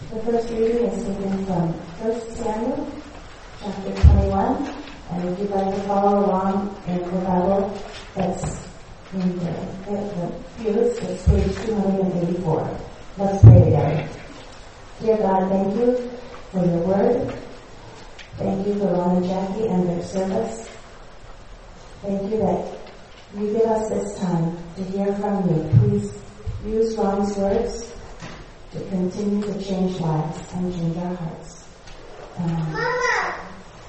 The first reading is taken from 1 Samuel, chapter 21, and if you'd like to follow along in the Bible, that's in the pews, it's page 284. Let's pray together. Dear God, thank you for your word. Thank you for Ron and Jackie and their service. Thank you that you give us this time to hear from you. Please use Ron's words to continue to change lives and change our hearts. Mama!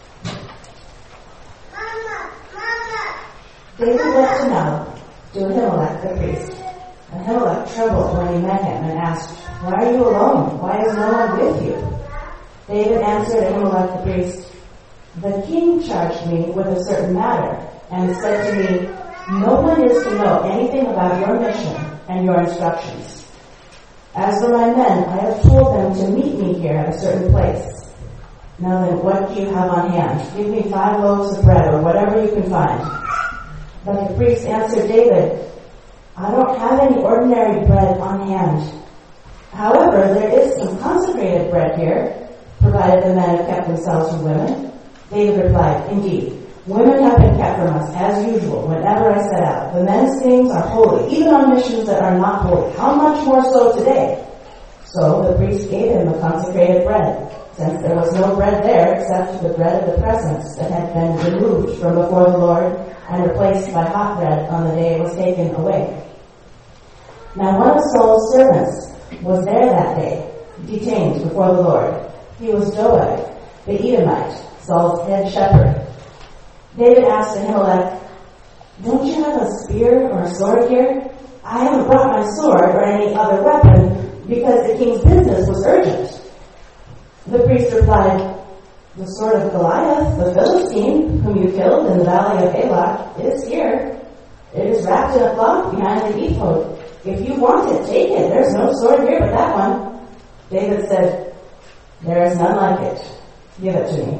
David went to Nob, to Ahimelech the priest. Ahimelech trembled when he met him and asked, "Why are you alone? Why is no one with you?" David answered Ahimelech the priest, "The king charged me with a certain matter and said to me, 'No one is to know anything about your mission and your instructions. As for my men, I have told them to meet me here at a certain place. Now then, what do you have on hand? Give me 5 loaves of bread or whatever you can find.' But the priest answered David, 'I don't have any ordinary bread on hand. However, there is some consecrated bread here, provided the men have kept themselves from women.' David replied, 'Indeed, women have been kept from us as usual whenever I set out. The men's things are holy, even on missions that are not holy. How much more so today?' So the priest gave him the consecrated bread, since there was no bread there except the bread of the presence that had been removed from before the Lord and replaced by hot bread on the day it was taken away. Now one of Saul's servants was there that day, detained before the Lord. He was Doeg, the Edomite, Saul's head shepherd. David asked Ahimelech, 'Don't you have a spear or a sword here?' 'I haven't brought my sword or any other weapon because the king's business was urgent.' The priest replied, 'The sword of Goliath, the Philistine, whom you killed in the valley of Elah, is here. It is wrapped in a cloth behind the ephod. If you want it, take it. There's no sword here but that one.' David said, 'There is none like it. Give it to me.'"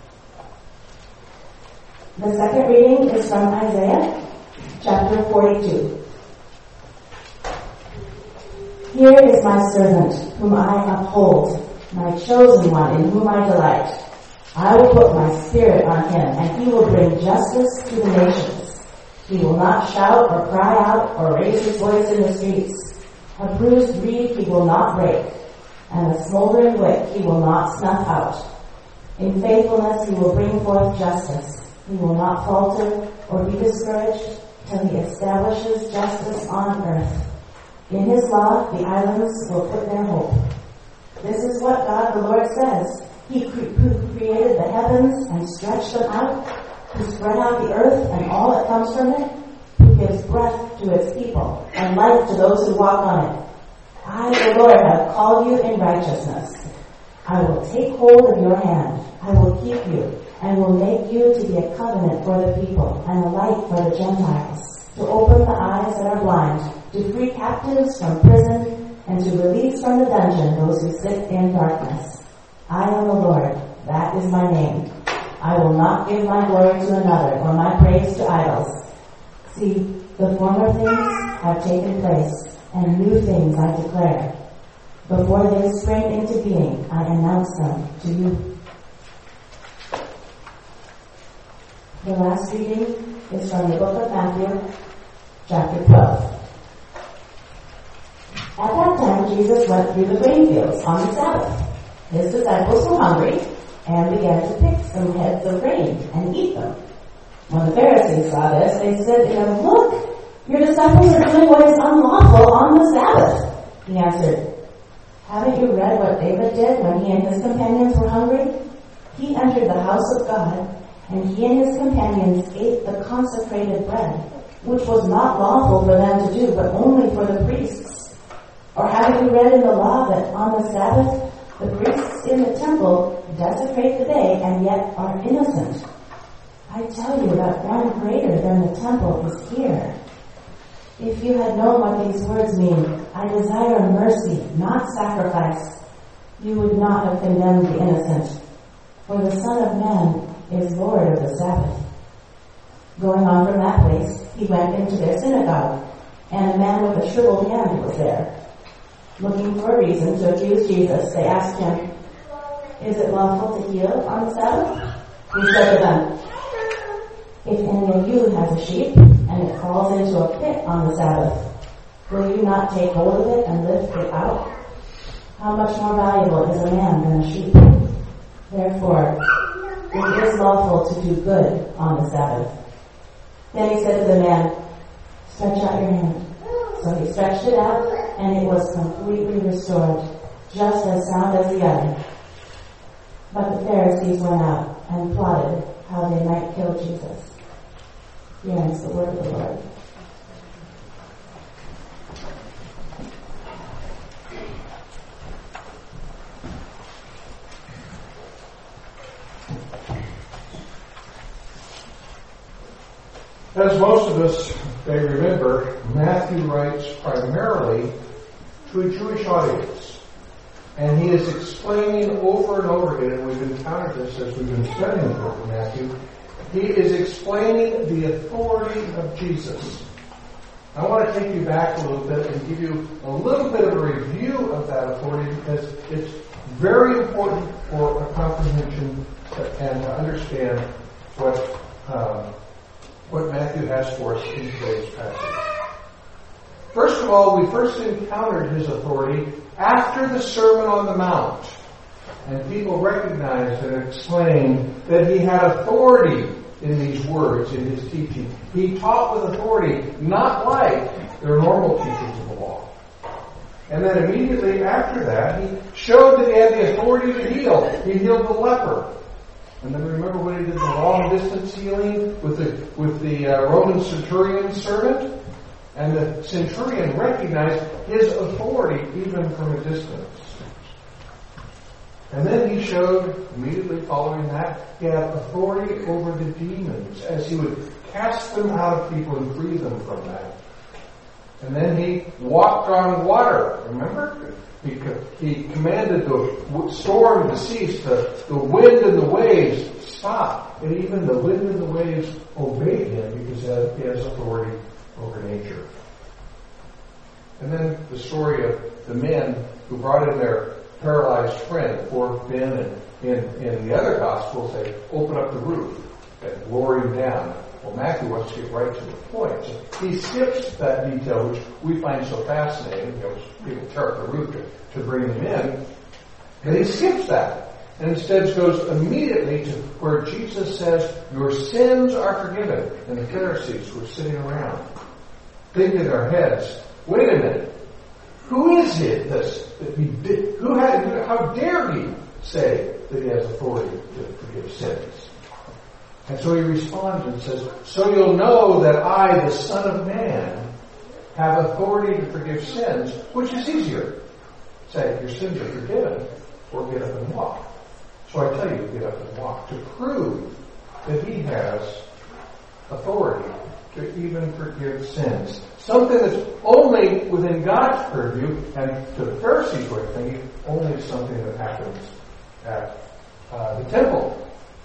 The second reading is from Isaiah, chapter 42. "Here is my servant, whom I uphold, my chosen one, in whom I delight. I will put my spirit on him, and he will bring justice to the nations. He will not shout or cry out or raise his voice in the streets. A bruised reed he will not break, and a smoldering wick he will not snuff out. In faithfulness he will bring forth justice. He will not falter or be discouraged till he establishes justice on earth. In his law the islands will put their hope. This is what God the Lord says. He who created the heavens and stretched them out, who spread out the earth and all that comes from it, who gives breath to its people and life to those who walk on it. I, the Lord, have called you in righteousness. I will take hold of your hand. I will keep you and will make you to be a covenant for the people and a light for the Gentiles, to open the eyes that are blind, to free captives from prison, and to release from the dungeon those who sit in darkness. I am the Lord, that is my name. I will not give my glory to another or my praise to idols. See, the former things have taken place, and new things I declare. Before they spring into being, I announce them to you." The last reading is from the book of Matthew, chapter 12. At that time, Jesus went through the grain fields on the Sabbath. His disciples were hungry and began to pick some heads of grain and eat them. When the Pharisees saw this, they said to him, "Look, your disciples are doing what is unlawful on the Sabbath." He answered, "Haven't you read what David did when he and his companions were hungry? He entered the house of God, and he and his companions ate the consecrated bread, which was not lawful for them to do, but only for the priests. Or haven't you read in the law that on the Sabbath the priests in the temple desecrate the day and yet are innocent? I tell you that one greater than the temple is here. If you had known what these words mean, 'I desire mercy, not sacrifice,' you would not have condemned the innocent. For the Son of Man is Lord of the Sabbath." Going on from that place, he went into their synagogue, and a man with a shriveled hand was there. Looking for a reason to accuse Jesus, they asked him, "Is it lawful to heal on the Sabbath?" He said to them, "If any of you has a sheep, and it falls into a pit on the Sabbath, will you not take hold of it and lift it out? How much more valuable is a man than a sheep? Therefore, it is lawful to do good on the Sabbath." Then he said to the man, "Stretch out your hand." So he stretched it out, and it was completely restored, just as sound as the other. But the Pharisees went out and plotted how they might kill Jesus. Here ends the word of the Lord. As most of us may remember, Matthew writes primarily to a Jewish audience. And he is explaining over and over again, and we've encountered this as we've been studying the book of Matthew, he is explaining the authority of Jesus. I want to take you back a little bit and give you a little bit of a review of that authority because it's very important for a comprehension and to understand what Matthew has for us in today's passage. First of all, we first encountered his authority after the Sermon on the Mount. And people recognized and explained that he had authority in these words, in his teaching. He taught with authority, not like their normal teachers of the law. And then immediately after that, he showed that he had the authority to heal. He healed the leper. And then remember when he did the long-distance healing with the Roman centurion's servant? And the centurion recognized his authority even from a distance. And then he showed, immediately following that, he had authority over the demons as he would cast them out of people and free them from that. And then he walked on water, remember? He commanded the storm to cease, the wind and the waves stop. And even the wind and the waves obeyed him because he has authority over nature. And then the story of the men who brought in their paralyzed friend, the four men, and in the other Gospels they open up the roof and lower him down. Well, Matthew wants to get right to the point. So he skips that detail, which we find so fascinating. People tear up the roof to bring him in. And he skips that. And instead goes immediately to where Jesus says, "Your sins are forgiven." And the Pharisees were sitting around, thinking in their heads, wait a minute. Who is it that he did? How dare he say that he has authority to forgive sins? And so he responds and says, "So you'll know that I, the Son of Man, have authority to forgive sins," which is easier. Say, your sins are forgiven, or get up and walk. So I tell you, get up and walk, to prove that he has authority to even forgive sins. Something that's only within God's purview, and to the Pharisees were thinking, only something that happens at the temple.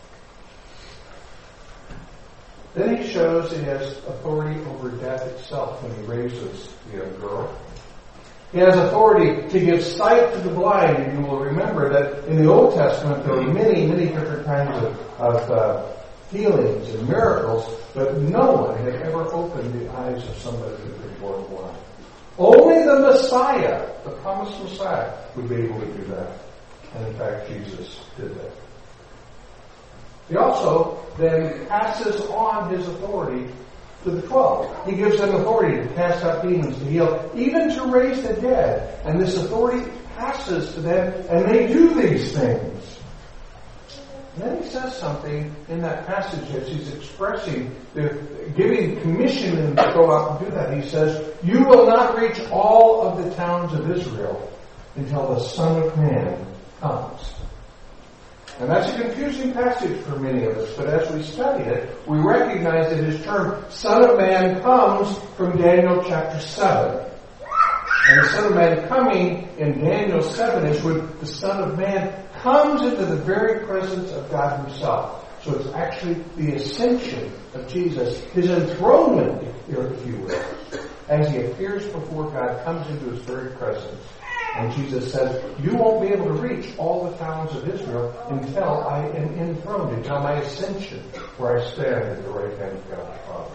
Then he shows he has authority over death itself when he raises the young girl. He has authority to give sight to the blind, and you will remember that in the Old Testament there were many, many different kinds of healings and miracles, but no one had ever opened the eyes of somebody who had been born blind. Only the Messiah, the promised Messiah, would be able to do that. And in fact, Jesus did that. He also then passes on his authority to the 12. He gives them authority to cast out demons, to heal, even to raise the dead. And this authority passes to them, and they do these things. And then he says something in that passage as he's expressing, giving commission and to go out and do that. He says, "You will not reach all of the towns of Israel until the Son of Man comes." And that's a confusing passage for many of us, but as we study it, we recognize that his term, Son of Man, comes from Daniel chapter 7. And the Son of Man coming in Daniel 7 is when the Son of Man comes into the very presence of God himself. So it's actually the ascension of Jesus, his enthronement, if you will, as he appears before God, comes into his very presence. And Jesus says, you won't be able to reach all the towns of Israel until I am enthroned, until my ascension, where I stand at the right hand of God the Father.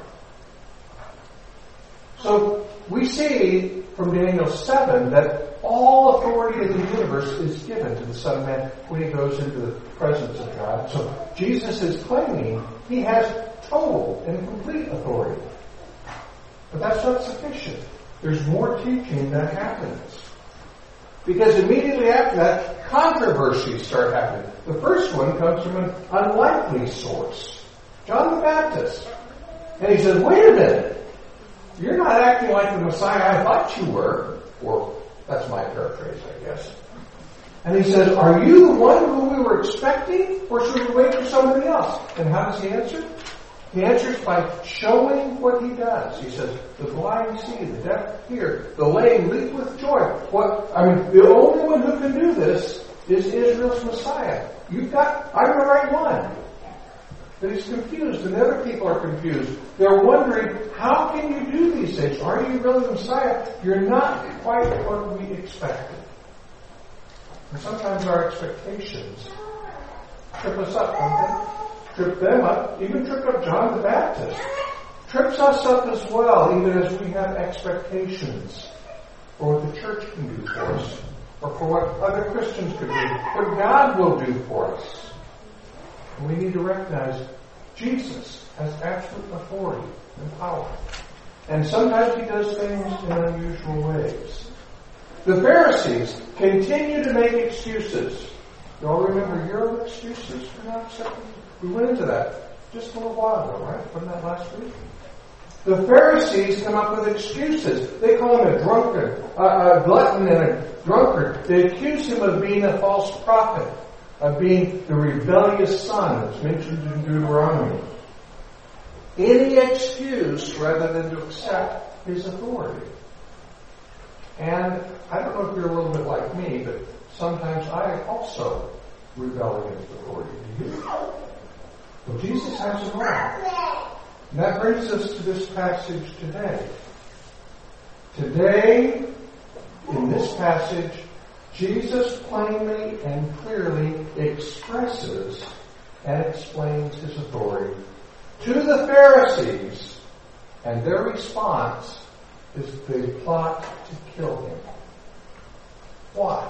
So we see from Daniel 7 that all authority in the universe is given to the Son of Man when he goes into the presence of God. So Jesus is claiming he has total and complete authority. But that's not sufficient. There's more teaching that happens. Because immediately after that, controversies start happening. The first one comes from an unlikely source, John the Baptist. And he says, wait a minute. You're not acting like the Messiah I thought you were. Or, that's my paraphrase, I guess. And he says, are you the one who we were expecting? Or should we wait for somebody else? And how does he answer? He answers by showing what he does. He says, the blind see, the deaf hear, the lame leap with joy. The only one who can do this is Israel's Messiah. I'm the right one. But he's confused, and the other people are confused. They're wondering, how can you do these things? Are you really the Messiah? You're not quite what we expected. And sometimes our expectations trip us up, don't they? Trip them up, even trip up John the Baptist. Trips us up as well, even as we have expectations for what the church can do for us, or for what other Christians could do, what God will do for us. And we need to recognize Jesus has absolute authority and power. And sometimes he does things in unusual ways. The Pharisees continue to make excuses. You all remember your excuses for not accepting? We went into that just a little while ago, right? Wasn't that last week? The Pharisees come up with excuses. They call him a drunkard, a glutton and a drunkard. They accuse him of being a false prophet, of being the rebellious son that's mentioned in Deuteronomy. Any excuse rather than to accept his authority. And I don't know if you're a little bit like me, but sometimes I also rebel against authority. Do you? Well, Jesus has it wrong. And that brings us to this passage today. Today, in this passage, Jesus plainly and clearly expresses and explains his authority to the Pharisees, and their response is they plot to kill him. Why?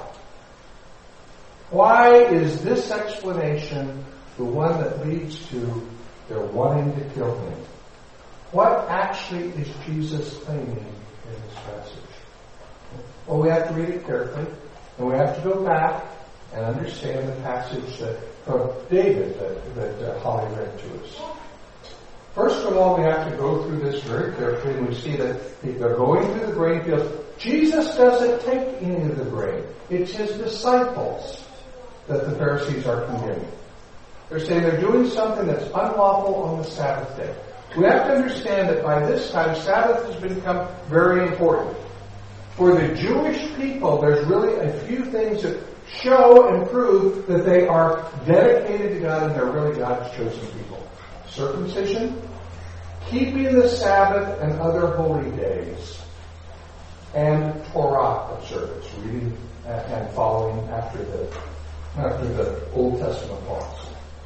Why is this explanation the one that leads to their wanting to kill him? What actually is Jesus claiming in this passage? Well, we have to read it carefully, and we have to go back and understand the passage from David that Holly read to us. First of all, we have to go through this very carefully, and we see that they're going through the grain fields. Jesus doesn't take any of the grain. It's his disciples that the Pharisees are condemning. They're saying they're doing something that's unlawful on the Sabbath day. We have to understand that by this time, Sabbath has become very important. For the Jewish people, there's really a few things that show and prove that they are dedicated to God and they're really God's chosen people. Circumcision, keeping the Sabbath and other holy days, and Torah observance, reading and following after the Old Testament laws.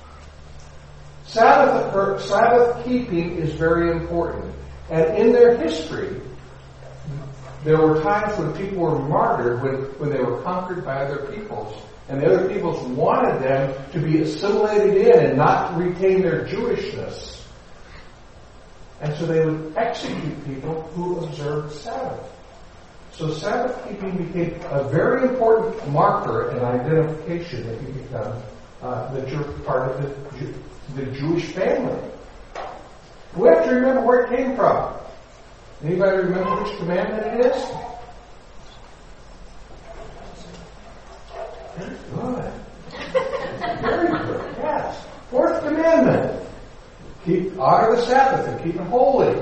Sabbath keeping is very important. And in their history, there were times when people were martyred when they were conquered by other peoples. And the other peoples wanted them to be assimilated in and not retain their Jewishness. And so they would execute people who observed Sabbath. So Sabbath keeping became a very important marker and identification that you become that you're part of the Jewish family. We have to remember where it came from. Anybody remember which commandment it is? Very good. Very good. Yes. Fourth commandment. Honor the Sabbath and keep it holy.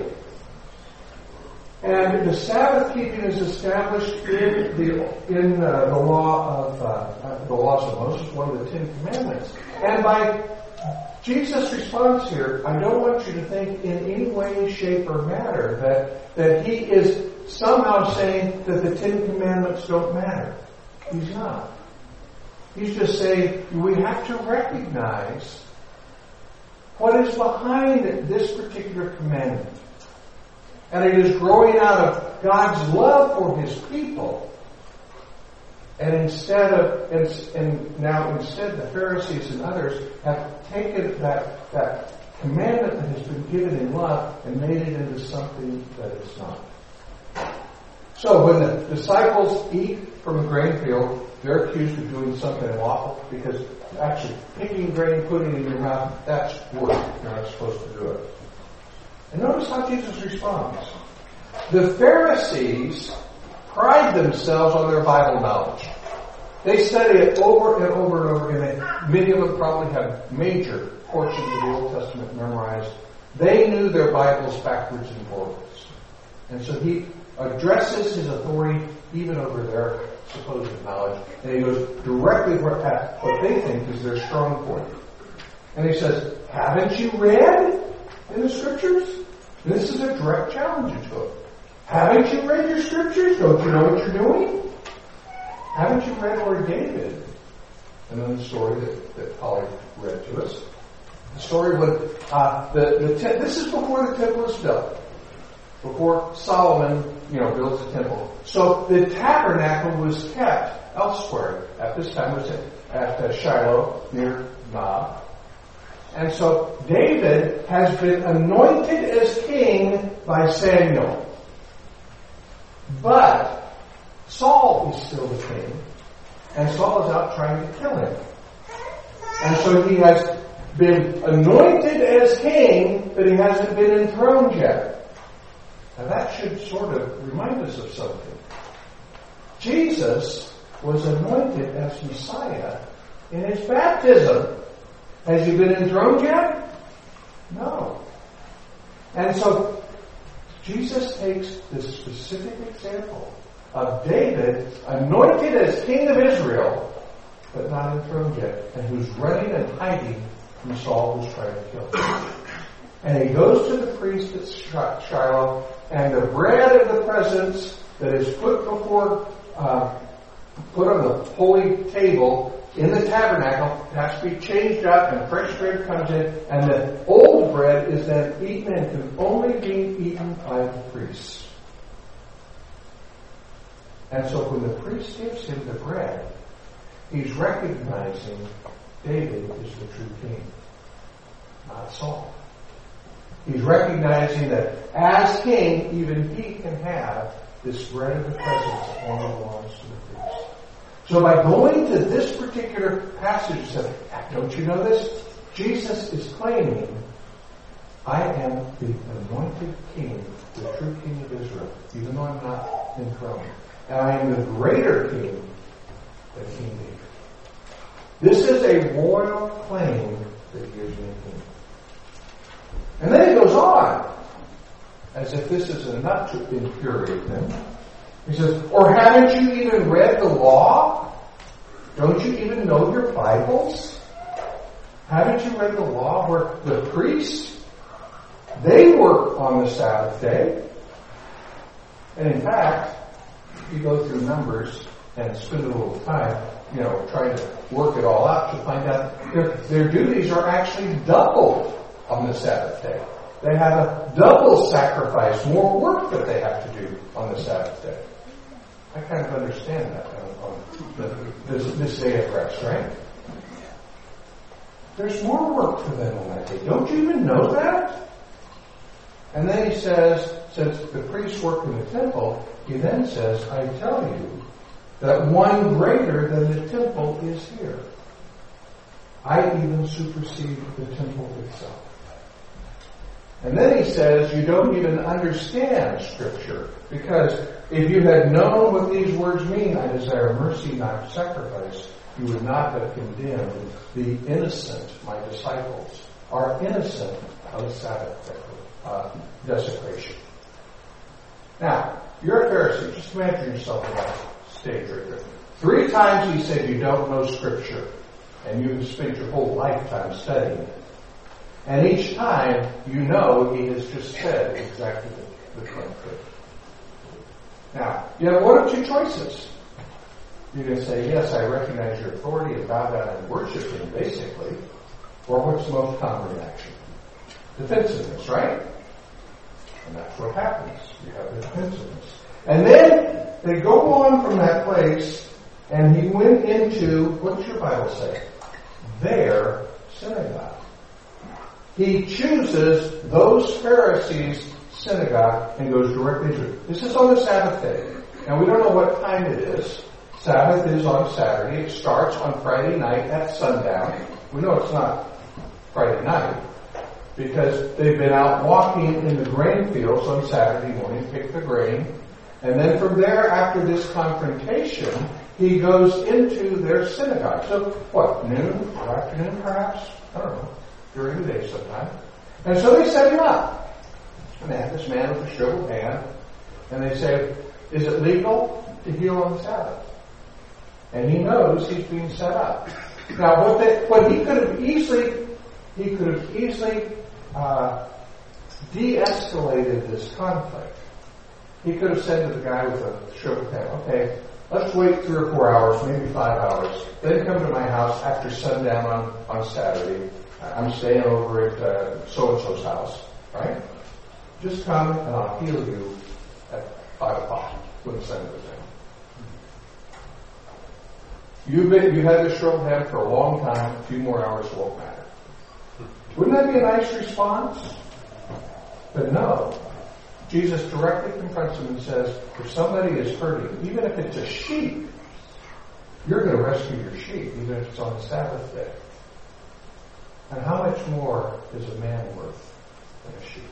And the Sabbath keeping is established in the laws of Moses, one of the 10 Commandments. And by Jesus' response here, I don't want you to think in any way, shape, or manner that he is somehow saying that the 10 Commandments don't matter. He's not. He's just saying we have to recognize what is behind this particular commandment. And it is growing out of God's love for His people. And instead the Pharisees and others have taken that commandment that has been given in love and made it into something that it's not. So when the disciples eat from a grain field, they're accused of doing something unlawful because actually picking grain, putting it in your mouth, that's work. You're not supposed to do it. And notice how Jesus responds. The Pharisees pride themselves on their Bible knowledge. They study it over and over and over again. Many of them probably have major portions of the Old Testament memorized. They knew their Bibles backwards and forwards. And so he addresses his authority even over their supposed knowledge. And he goes directly at what they think is their strong point. And he says, haven't you read in the Scriptures? And this is a direct challenge to it. Haven't you read your Scriptures? Don't you know what you're doing? Haven't you read Lord David? And then the story that Polly read to us. The story when this is before the temple is built. Before Solomon, builds the temple. So the tabernacle was kept elsewhere. At this time it was at Shiloh near Nob. And so David has been anointed as king by Samuel. But Saul is still the king, and Saul is out trying to kill him. And so he has been anointed as king, but he hasn't been enthroned yet. Now that should sort of remind us of something. Jesus was anointed as Messiah in his baptism. Has he been enthroned yet? No. And so Jesus takes this specific example of David, anointed as king of Israel, but not enthroned yet, and who's running and hiding from Saul who's trying to kill him. And he goes to the priest at Shiloh, and the bread of the presence that is put on the holy table in the tabernacle has to be changed out, and fresh bread comes in, and the old bread is then eaten and can only be eaten by the priests. And so when the priest gives him the bread, he's recognizing David is the true king, not Saul. He's recognizing that as king, even he can have this bread of the presence that only belongs to the priest. So by going to this particular passage, he said, don't you know this? Jesus is claiming, I am the anointed king, the true king of Israel, even though I'm not enthroned. And I am the greater king than King David. This is a royal claim that he is king. And then he goes on, as if this is enough to infuriate them. He says, or haven't you even read the law? Don't you even know your Bibles? Haven't you read the law where the priests, they work on the Sabbath day? And in fact, you go through Numbers and spend a little time, trying to work it all out to find out their duties are actually doubled on the Sabbath day. They have a double sacrifice, more work that they have to do on the Sabbath day. I kind of understand that on this day of rest, right? There's more work for them on that day. Don't you even know that? And then he says, since the priests work in the temple, he then says, I tell you that one greater than the temple is here. I even supersede the temple itself. And then he says, you don't even understand Scripture, because if you had known what these words mean, I desire mercy, not sacrifice, you would not have condemned the innocent. My disciples are innocent of the Sabbath desecration. Now, you're a Pharisee. Just imagine yourself on that stage right there. 3 times he said you don't know Scripture, and you spent your whole lifetime studying it. And each time, he has just said exactly the contrary. Now, you have one of two choices. You're going to say, yes, I recognize your authority and bow down and worship him, basically. Or what's the most common reaction? Defensiveness, right? And that's what happens. You have the defensiveness. And then they go on from that place, and he went into, what does your Bible say? Their synagogue. He chooses those Pharisees' synagogue and goes directly to it. This is on the Sabbath day. And we don't know what time it is. Sabbath is on Saturday. It starts on Friday night at sundown. We know it's not Friday night because they've been out walking in the grain fields on Saturday morning, pick the grain. And then from there, after this confrontation, he goes into their synagogue. So, what, noon or afternoon perhaps? I don't know. During the day sometime. And so they set him up. And they have this man with a shriveled hand. And they say, is it legal to heal on the Sabbath? And he knows he's being set up. Now, what he could have easily de-escalated this conflict. He could have said to the guy with a shriveled hand, okay, let's wait 3 or 4 hours, maybe 5 hours, then come to my house after sundown on Saturday. I'm staying over at so-and-so's house, right? Just come and I'll heal you at 5 o'clock when the sun goes down. You had this shriveled hand for a long time, a few more hours won't matter. Wouldn't that be a nice response? But no. Jesus directly confronts him and says, if somebody is hurting, even if it's a sheep, you're going to rescue your sheep, even if it's on the Sabbath day. And how much more is a man worth than a sheep?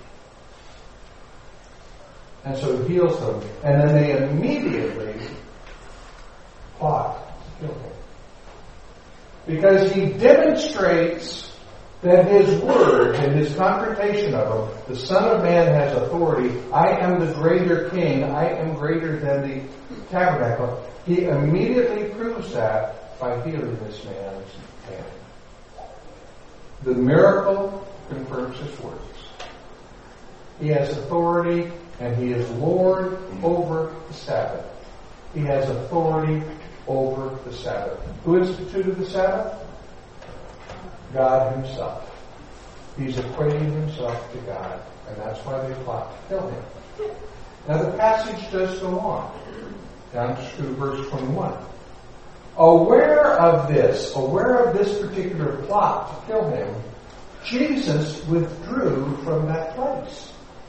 And so he heals them, and then they immediately plot to kill him. Because he demonstrates that his word and his confrontation of him, the Son of Man has authority, I am the greater king, I am greater than the tabernacle. He immediately proves that by healing this man's hand. The miracle confirms his words. He has authority, and he is Lord over the Sabbath. He has authority over the Sabbath. Who instituted the Sabbath? God himself. He's equating himself to God, and that's why they plot to kill him. Now the passage does go on, down to verse 21. Aware of this particular plot to kill him, Jesus withdrew from that place.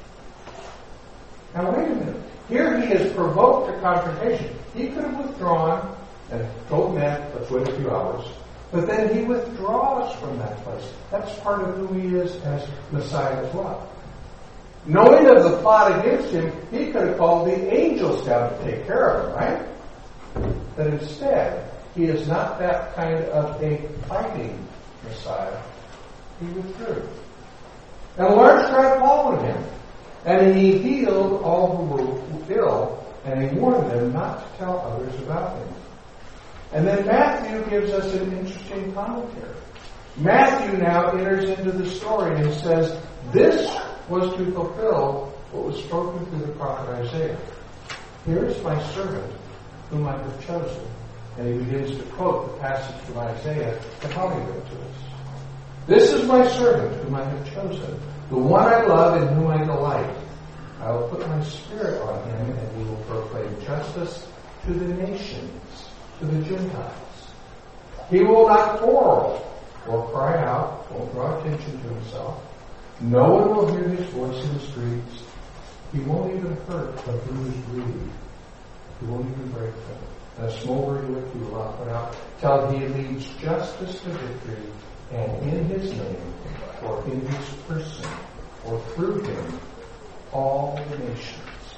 Now wait a minute. Here he has provoked a confrontation. He could have withdrawn and told men, let's wait a few hours. But then he withdraws from that place. That's part of who he is as Messiah as well. Knowing of the plot against him, he could have called the angels down to take care of him, right? But instead, he is not that kind of a fighting Messiah. He withdrew. And a large crowd followed him. And he healed all who were ill, and he warned them not to tell others about him. And then Matthew gives us an interesting commentary. Matthew now enters into the story and says, this was to fulfill what was spoken through the prophet Isaiah. Here is my servant whom I have chosen. And he begins to quote the passage from Isaiah that Holly read to us. This is my servant whom I have chosen, the one I love and whom I delight. I will put my spirit on him, and he will proclaim justice to the nations, to the Gentiles. He will not quarrel or cry out, won't draw attention to himself. No one will hear his voice in the streets. He won't even hurt a bruised reed. He won't even break them. And a smoldering wick he will not put out, till he leads justice to victory, and in his name, or in his person, or through him, all the nations.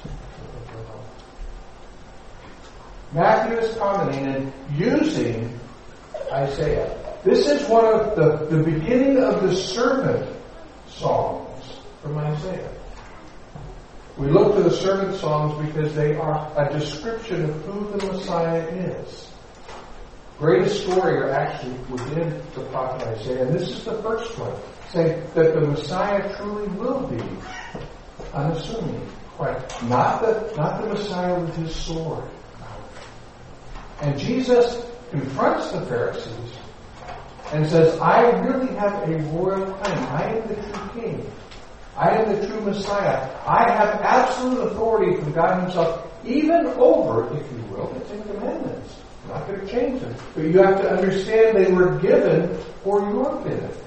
Matthew is commenting and using Isaiah. This is one of the beginning of the servant songs from Isaiah. We look to the servant songs because they are a description of who the Messiah is. Greatest story are actually within the prophet Isaiah, and this is the first one, saying that the Messiah truly will be unassuming, quite not the Messiah with his sword, And Jesus confronts the Pharisees and says, I really have a royal claim. I am the true king. I am the true Messiah. I have absolute authority from God himself, even over, if you will, the Ten Commandments. I'm not going to change them. But you have to understand they were given for your benefit.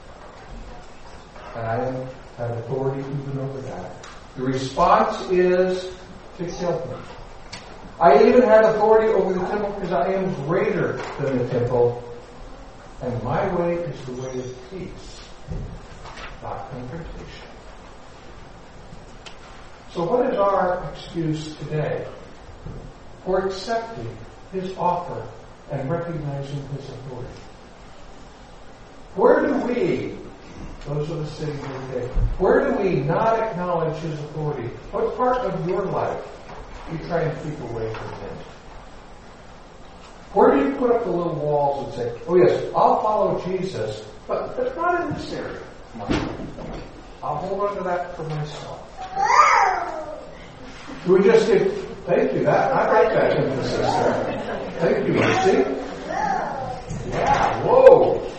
And I have authority even over that. The response is to kill him. I even have authority over the temple because I am greater than the temple. And my way is the way of peace, not confrontation. So what is our excuse today for accepting his offer and recognizing his authority? Where do we, those of us sitting here today, where do we not acknowledge his authority? What part of your life you try and keep away from him? Where do you put up the little walls and say, oh yes, I'll follow Jesus, but not in this area. I'll hold on to that for myself. Do we just say, thank you, I like that emphasis there. Thank you, Mercy. Yeah, whoa.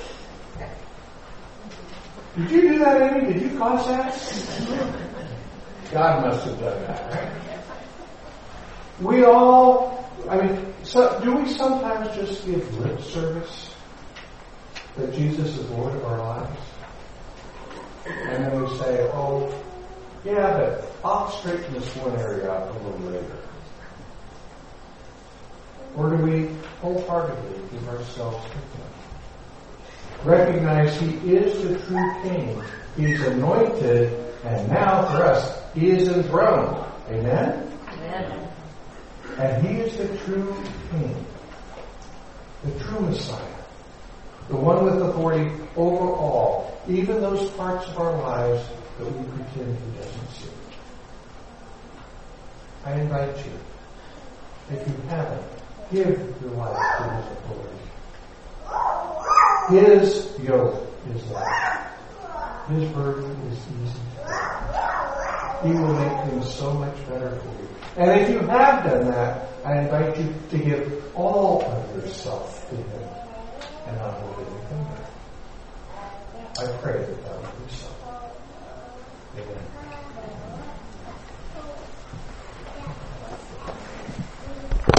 Did you do that, Amy? Did you cause that? God must have done that, right? We all, do we sometimes just give lip service that Jesus is Lord of our lives? And then we say, oh, yeah, but I'll straighten this one area out a little later. Or do we wholeheartedly give ourselves to him? Recognize he is the true king. He's anointed, and now for us, he is enthroned. Amen? Amen. And he is the true king, the true Messiah, the one with authority over all, even those parts of our lives that we pretend he doesn't see. I invite you, if you haven't, give your life to his authority. His yoke is light. His burden is easy. He will make things so much better for you. And if you have done that, I invite you to give all of yourself to him and not hold anything back. I pray that that will be so. Amen.